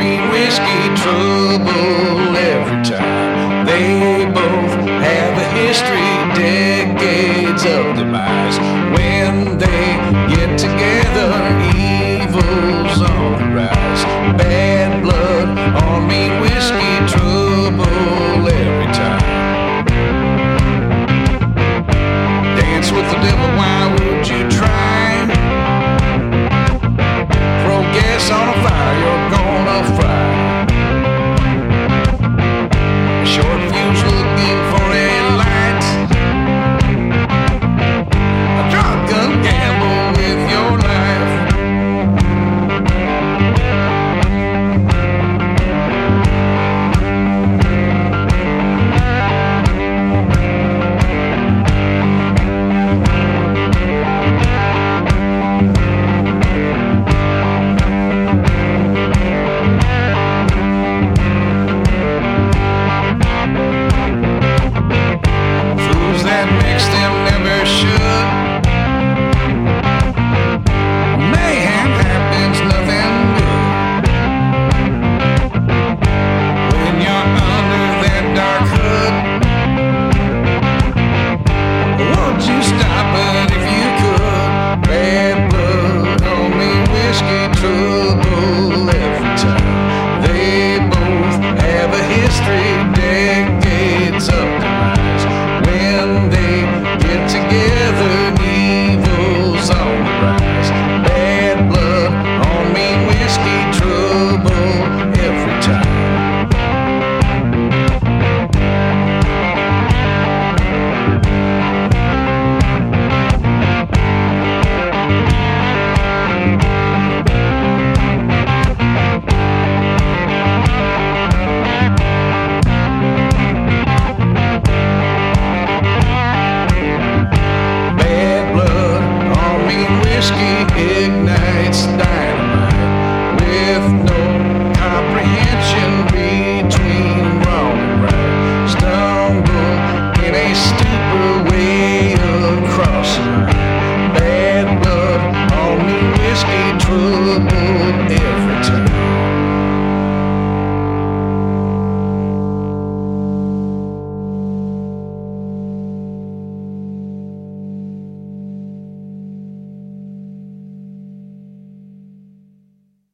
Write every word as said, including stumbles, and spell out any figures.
me whiskey trouble every time. They both have a history, decades of demise. When they get together, evil's on the rise. Bad blood on me, whiskey trouble every time. Dance with the devil, why would you try? Throw gas on a fire, you're gonna fry. A short fuse looking for a light. A drunken gamble with your life. Ignites dynamite with no comprehension between wrong and right. Stumble in a stupid way across the line. Bad blood on me, whiskey trouble